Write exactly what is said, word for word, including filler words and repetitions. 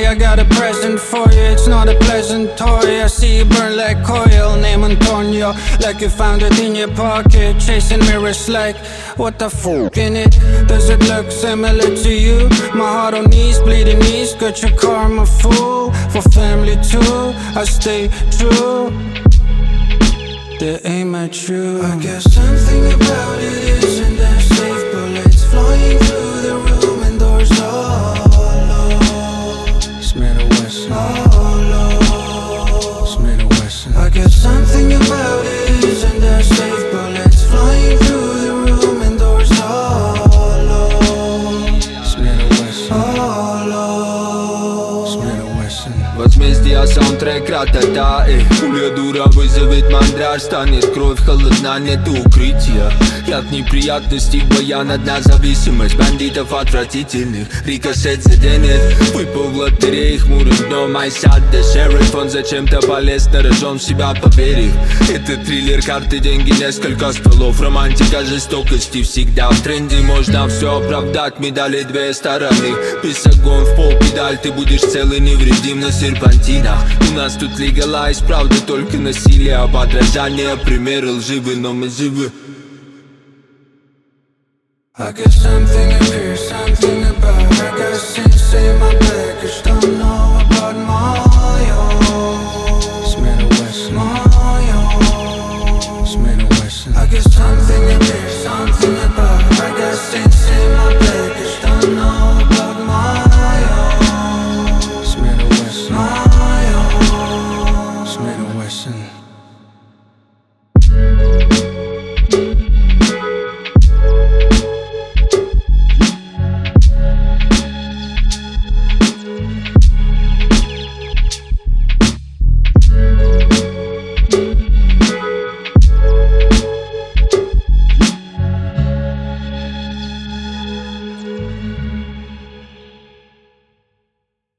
I got a present for you. It's not a pleasant toy. I see you burn like coil. Name Antonio, like you found it in your pocket. Chasing mirrors like, what the fuck in it? Does it look similar to you? My heart on knees, bleeding knees. Got your karma full. For family too, I stay true. They aim at you. I guess something about it isn't that safe. Bullets flying through the room and doors hollow. Smith and Wesson. Hollow. Smith and Wesson. I guess something about it isn't that safe. Bullets flying through the room and doors hollow. Smith and Wesson. Hollow. Smith and Wesson. Возмездие, саундтрек, ра-та-та, эй. Пуля дура вызовет мандраж. Станет кровь холодна, нету укрытия. Ряд неприятностей, баян, одна зависимость. Бандитов отвратительных, рикошет заденет. Выпал в лотерее, хмурым дном айсад да шериф. Он зачем-то полез на рожон, в себя поверив. Это триллер, карты, деньги, несколько стволов. Романтика жестокости всегда в тренде. Можно все оправдать, медали две стороны. Без огонь в пол, педаль, ты будешь цел и невредим на серпантинах. У нас тут легалайз, правда только насилие, а подражание, примеры лживы, но мы живы. I get something appears, something about I got sense in my baggage, don't know about my own. Smith and Wesson. My own. Smith and Wesson. I get something appears, something about